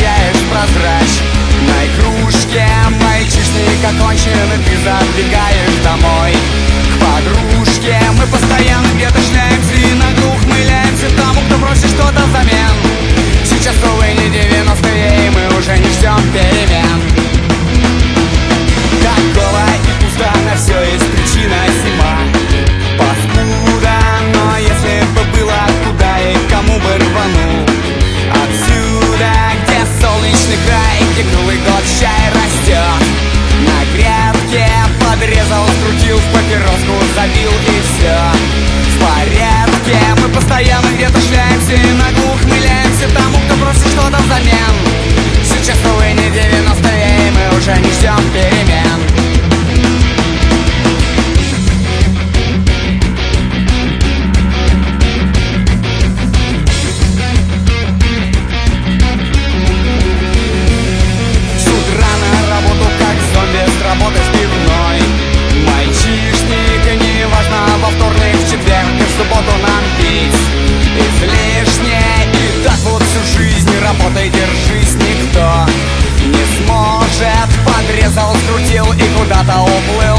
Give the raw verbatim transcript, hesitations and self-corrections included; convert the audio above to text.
теряешь прозрач. На игрушке мальчишник окончен, и ты забегаешь домой к подружке. Мы постоянно где-то шляемся и нагло ухмыляемся тому, кто просит что-то взамен. Сейчас, увы, не девяностые, и мы уже не ждем перемен. Такого и пусто, на все есть причина зима. Паскуда, но если бы было куда и кому бы рванул отсюда, где солнечный край, где Новый год чай растет. На грядке подрезал, скрутил, в папироску забил и все в порядке. Мы постоянно где-то шляемся и нагло ухмыляемся тому, кто просит что-то взамен. Сейчас, увы, не девяностые, и мы уже не ждем перемен. Работы в пивной. Мальчишник, неважно, во вторник, в четверг и в субботу нам пить излишне. И так вот всю жизнь работай, держись, никто не сможет. Подрезал, скрутил и куда-то уплыл.